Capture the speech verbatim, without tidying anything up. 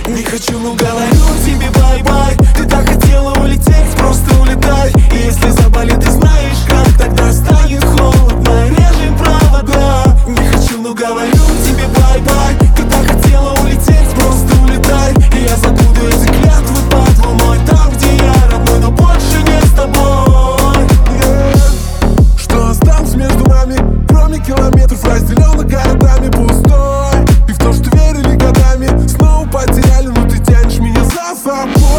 Не хочу, но говорю тебе бай-бай. Ты так хотела улететь, просто улетай. И если заболит, ты знаешь как, тогда станет холодно, режем провода. Не хочу, но говорю тебе бай-бай. Ты так хотела улететь, просто улетай. И я забуду эти клятвы под луной, там, где я родной, но больше не с тобой. Yeah. Что осталось между нами, кроме километров, разделенных городами, пустой. И в то, что верили годами, снова потеряли, но ты тянешь меня за собой.